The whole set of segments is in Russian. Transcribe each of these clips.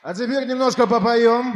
А теперь немножко попоем.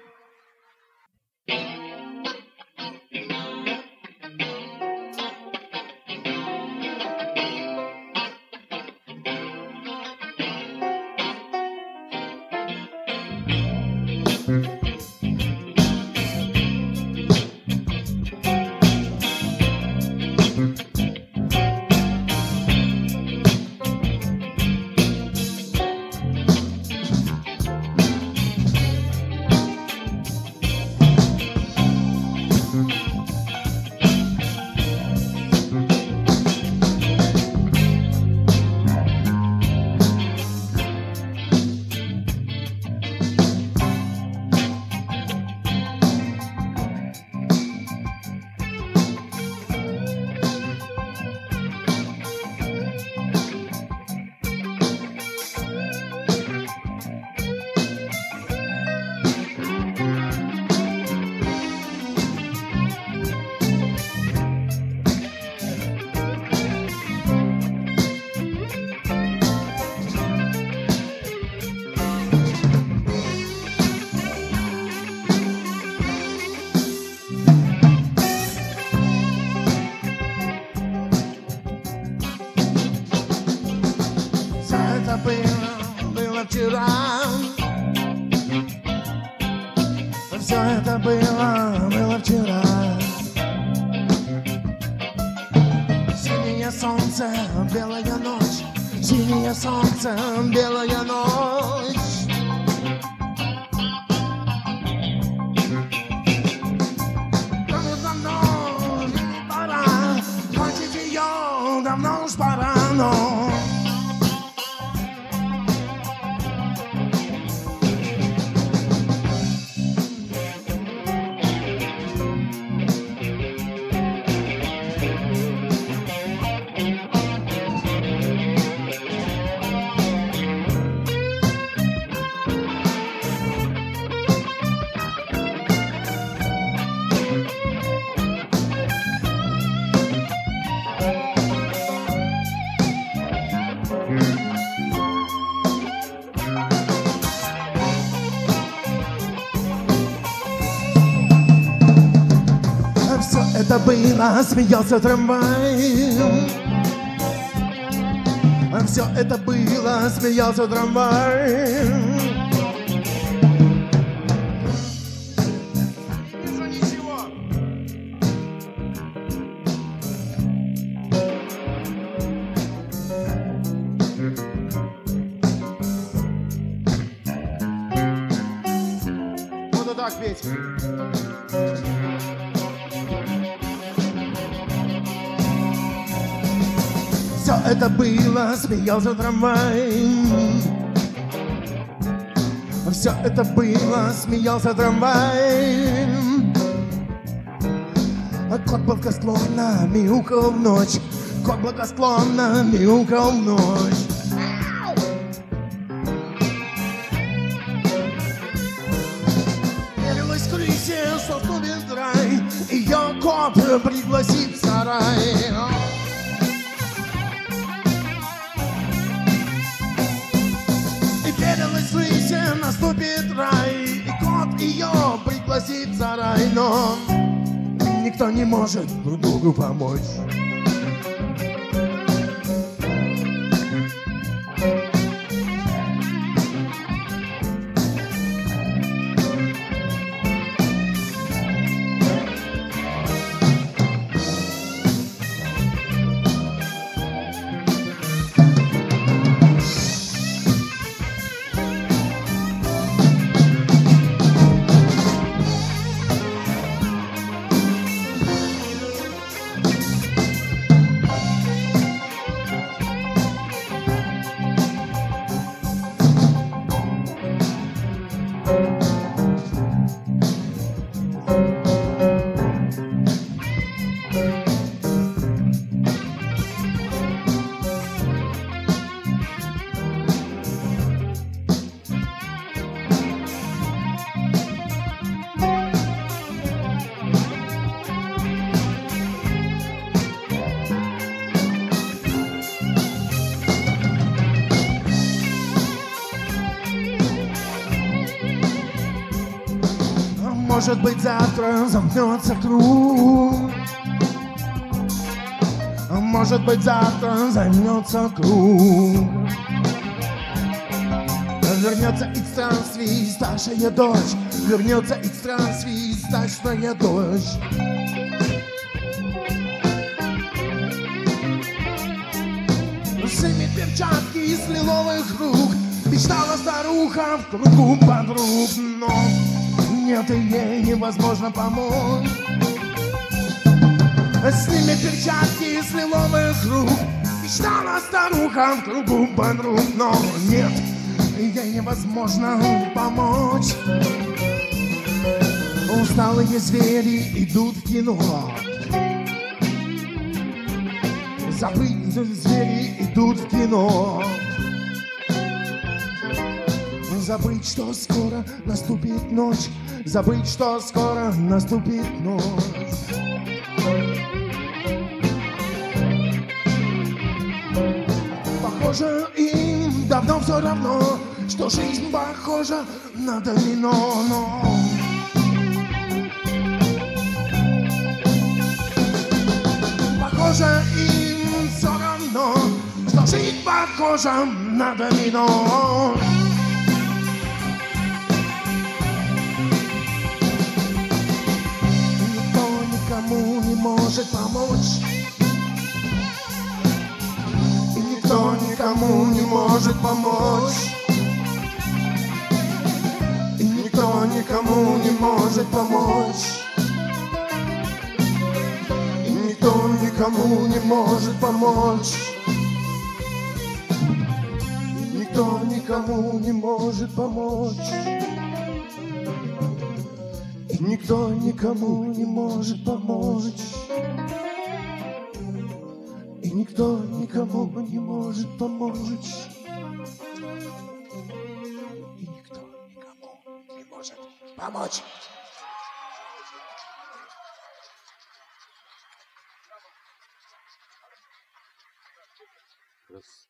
Было вчера. Все это было вчера. Синее солнце, белая ночь. Синее солнце, белая ночь. Давно пора, кончить ее, давно уж пора, но это было, смеялся трамвай. Все это было, смеялся трамвай. Вижу ничего. Буду так петь. Все это было, смеялся трамвай. Все это было, смеялся трамвай. Кот благосклонно мяукал в ночь. Кот благосклонно мяукал в ночь. Верилась крысе, что ступит рай. Ее кот пригласит в сарай. Верилась крысе, наступит рай. И кот ее пригласит в сарай. Но никто не может друг другу помочь. Может быть, завтра замкнется круг. Может быть, завтра займется круг. Вернется из странствий старшая дочь. Вернется из странствий старшая дочь. Снимет перчатки из лиловых рук. Мечтала старуха в кругу подруг. Но нет, и ей невозможно помочь. Снимет перчатки из лиловых рук. Мечтала старуха в кругу подруг. Но нет, ей невозможно помочь. Усталые звери идут в кино. Забытые звери идут в кино. Забыть, что скоро наступит ночь. Забыть, что скоро наступит ночь. Похоже, им давно все равно, что жизнь похожа на домино. Но похоже, им все равно, что жизнь похожа на домино. Никто никому не может помочь. И никто никому не может помочь. И никто никому не может помочь. И никто никому не может помочь. И никто никому не может помочь. И никто никому не может помочь. И никто никому не может помочь. И никто никому не может помочь. Раз.